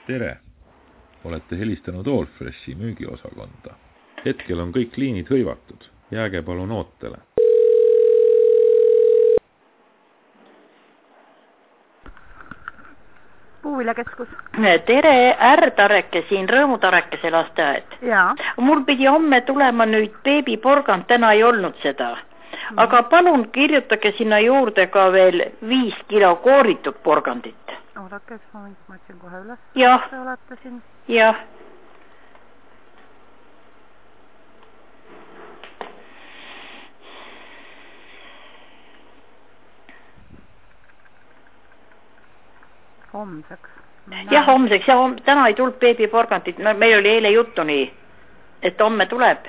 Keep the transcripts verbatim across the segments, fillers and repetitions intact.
Tere! Olete helistanud Allfreshi müügiosakonda. Hetkel on kõik liinid hõivatud. Jääge palun ootele. Puuviljakeskus. Tere, R-Tareke siin, Rõõmutarekese lasteaed. Jaa. Mul pidi homme tulema nüüd beebiporgand, täna ei olnud seda. Aga palun kirjutage sinna juurde ka veel viis kilo kooritud porgandit. Oodake, üks moment, ma otsin kohe üles. Jah. Te olete siin. Jah. Homseks. Jah, homseks. Ja hom täna ei tulnud beebiporgandit. No, meil oli eile juttu nii, et homme tuleb.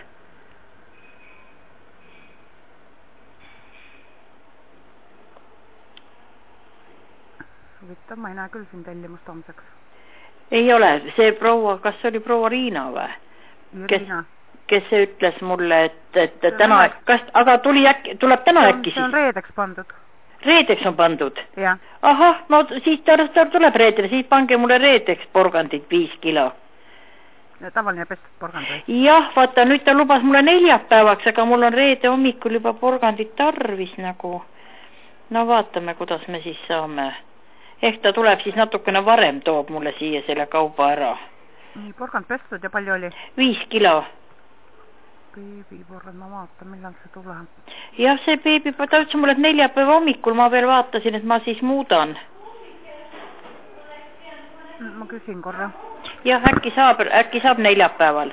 Huvitav, ma ei näe küll siin tellimust homseks. Ei ole. See proua, kas see oli proua Riina või? Kes, kes see ütles mulle, et, et see täna, kas, aga tuli äkki, tuleb täna see on, äkki siis? See on reedeks pandud. Reedeks on pandud? Jah. Ahah, no siis ta, ta tuleb reedele, siis pange mulle reedeks porgandit viis kilo. Ja tavaline pestud porgand või? Jah, vaata, nüüd ta lubas mulle neljapäevaks, aga mul on reede hommikul juba porgandit tarvis nagu. No vaatame, kuidas me siis saame. Ehk ta tuleb siis natukene varem, toob mulle siia selle kauba ära. Nii, porgand pestud ja palju oli? Viis kilo. Beebiporgand, ma vaatan, millal see tuleb. Jah, see beebi, ta ütles mulle, et neljapäeva hommikul ma veel vaatasin, et ma siis muudan. Ma küsin korra. Jah, äkki saab, äkki saab neljapäeval.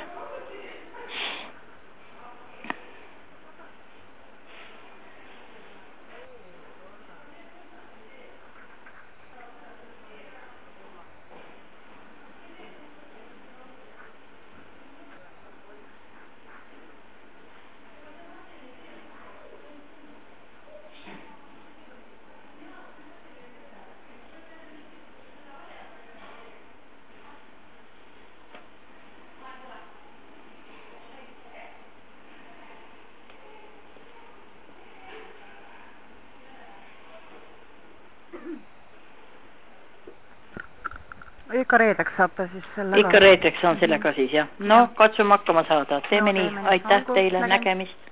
Ikka reedeks saab ta siis sellega. Ikka reedeks on sellega siis, jah. No, katsume hakkama saada. Teeme nii. Aitäh teile, nägemist.